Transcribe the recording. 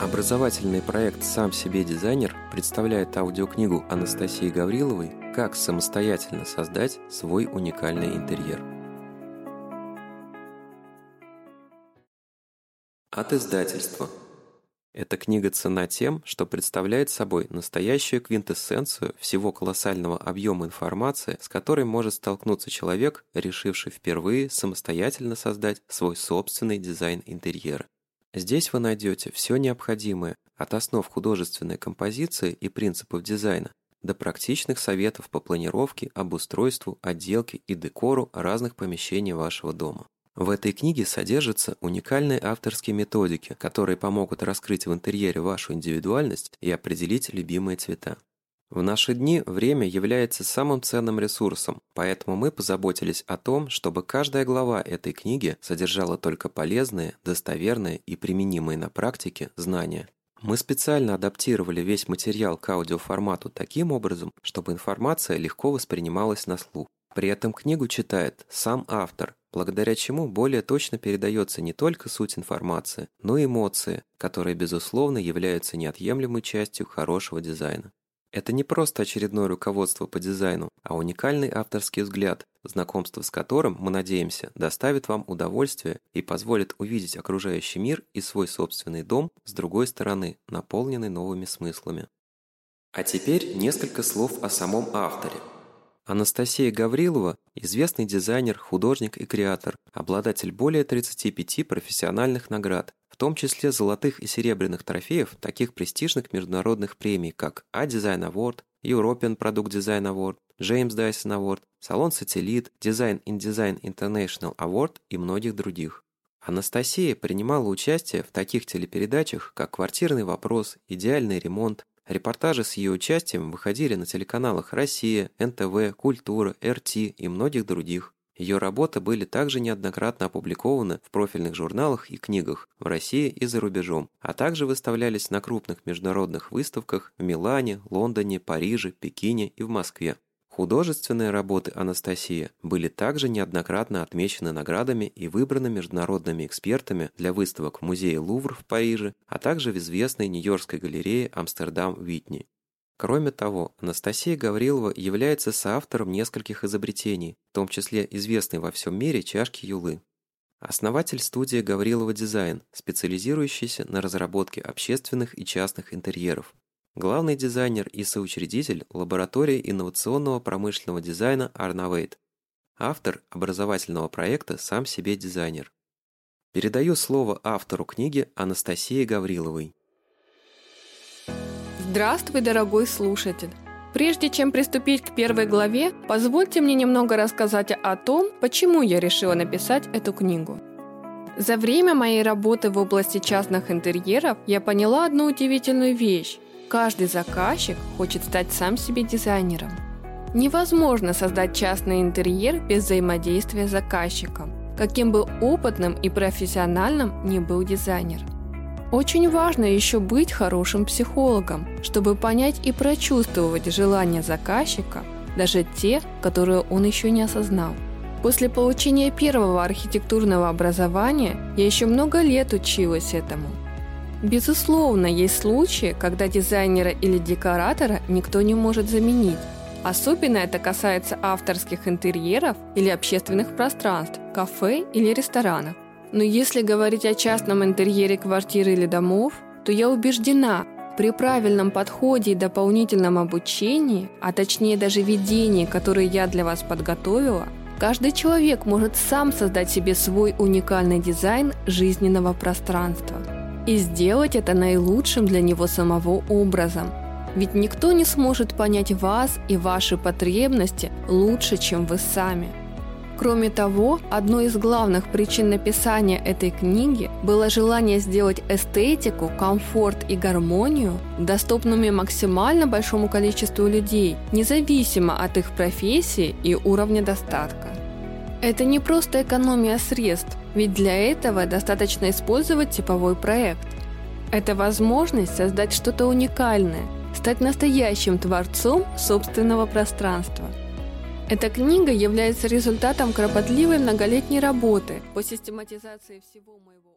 Образовательный проект «Сам себе дизайнер» представляет аудиокнигу Анастасии Гавриловой «Как самостоятельно создать свой уникальный интерьер». От издательства. Эта книга ценна тем, что представляет собой настоящую квинтэссенцию всего колоссального объема информации, с которой может столкнуться человек, решивший впервые самостоятельно создать свой собственный дизайн интерьера. Здесь вы найдете все необходимое, от основ художественной композиции и принципов дизайна до практичных советов по планировке, обустройству, отделке и декору разных помещений вашего дома. В этой книге содержатся уникальные авторские методики, которые помогут раскрыть в интерьере вашу индивидуальность и определить любимые цвета. В наши дни время является самым ценным ресурсом, поэтому мы позаботились о том, чтобы каждая глава этой книги содержала только полезные, достоверные и применимые на практике знания. Мы специально адаптировали весь материал к аудиоформату таким образом, чтобы информация легко воспринималась на слух. При этом книгу читает сам автор, благодаря чему более точно передается не только суть информации, но и эмоции, которые, безусловно, являются неотъемлемой частью хорошего дизайна. Это не просто очередное руководство по дизайну, а уникальный авторский взгляд, знакомство с которым, мы надеемся, доставит вам удовольствие и позволит увидеть окружающий мир и свой собственный дом с другой стороны, наполненный новыми смыслами. А теперь несколько слов о самом авторе. Анастасия Гаврилова – известный дизайнер, художник и креатор, обладатель более 35 профессиональных наград, в том числе золотых и серебряных трофеев таких престижных международных премий, как A-Design Award, European Product Design Award, James Dyson Award, Salon Satellite, Design in Design International Award и многих других. Анастасия принимала участие в таких телепередачах, как «Квартирный вопрос», «Идеальный ремонт». Репортажи с ее участием выходили на телеканалах «Россия», НТВ, «Культура», РТ и многих других. Ее работы были также неоднократно опубликованы в профильных журналах и книгах в России и за рубежом, а также выставлялись на крупных международных выставках в Милане, Лондоне, Париже, Пекине и в Москве. Художественные работы Анастасии были также неоднократно отмечены наградами и выбраны международными экспертами для выставок в музее Лувр в Париже, а также в известной Нью-Йоркской галерее Амстердам-Витни. Кроме того, Анастасия Гаврилова является соавтором нескольких изобретений, в том числе известной во всем мире чашки Юлы. Основатель студии Гаврилова Дизайн, специализирующейся на разработке общественных и частных интерьеров. Главный дизайнер и соучредитель лаборатории инновационного промышленного дизайна Арновейт. Автор образовательного проекта «Сам себе дизайнер». Передаю слово автору книги Анастасии Гавриловой. Здравствуй, дорогой слушатель! Прежде чем приступить к первой главе, позвольте мне немного рассказать о том, почему я решила написать эту книгу. За время моей работы в области частных интерьеров я поняла одну удивительную вещь. Каждый заказчик хочет стать сам себе дизайнером. Невозможно создать частный интерьер без взаимодействия с заказчиком, каким бы опытным и профессиональным ни был дизайнер. Очень важно еще быть хорошим психологом, чтобы понять и прочувствовать желания заказчика, даже те, которые он еще не осознал. После получения первого архитектурного образования я еще много лет училась этому. Безусловно, есть случаи, когда дизайнера или декоратора никто не может заменить. Особенно это касается авторских интерьеров или общественных пространств, кафе или ресторанов. Но если говорить о частном интерьере квартир или домов, то я убеждена, при правильном подходе и дополнительном обучении, а точнее даже ведении, которое я для вас подготовила, каждый человек может сам создать себе свой уникальный дизайн жизненного пространства. И сделать это наилучшим для него самого образом. Ведь никто не сможет понять вас и ваши потребности лучше, чем вы сами. Кроме того, одной из главных причин написания этой книги было желание сделать эстетику, комфорт и гармонию доступными максимально большому количеству людей, независимо от их профессии и уровня достатка. Это не просто экономия средств, ведь для этого достаточно использовать типовой проект. Это возможность создать что-то уникальное, стать настоящим творцом собственного пространства. Эта книга является результатом кропотливой многолетней работы по систематизации всего моего